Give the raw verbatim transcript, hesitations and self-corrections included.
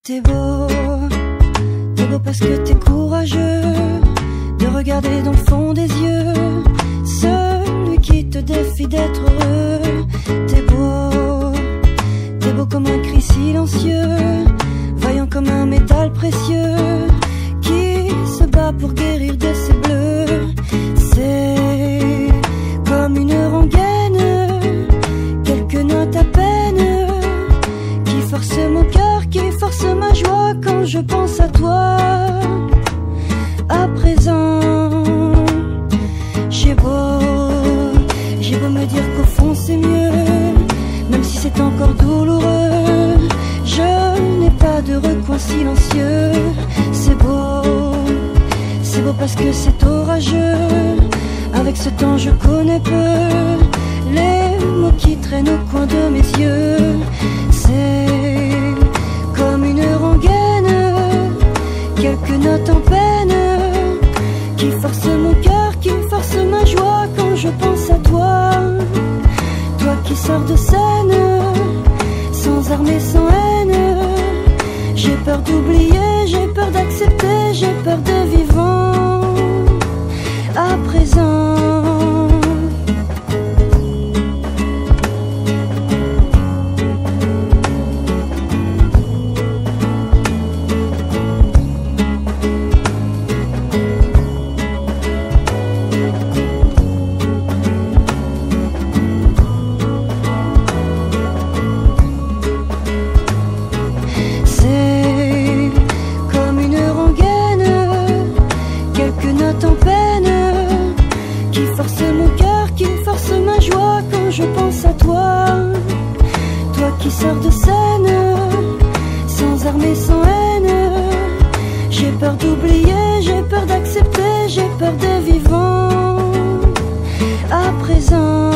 T'es beau, t'es beau parce que t'es courageux de regarder dans le fond des yeux celui qui te défie d'être heureux. T'es beau, t'es beau comme un cri silencieux, vaillant comme un métal précieux qui se bat pour guérir de ses bleus. C'est comme une rengaine, quelques notes à peine, qui force mon cœur, qui force ma joie quand je pense à toi. À présent, j'ai beau, j'ai beau me dire qu'au fond c'est mieux, même si c'est encore douloureux, je n'ai pas de recoin silencieux. C'est beau, c'est beau parce que c'est orageux, avec ce temps je connais peu les mots qui traînent au coin de mes yeux. C'est comme une rengaine, quelques notes en peine, qui force mon cœur, qui force ma joie quand je pense à toi. Toi qui sors de scène, sans armes et sans haine. J'ai peur d'oublier, j'ai peur d'accepter, j'ai peur de vivant. À présent, en peine, qui force mon cœur, qui force ma joie quand je pense à toi. Toi qui sors de scène, sans armes et sans haine. J'ai peur d'oublier, j'ai peur d'accepter, j'ai peur de vivant. À présent,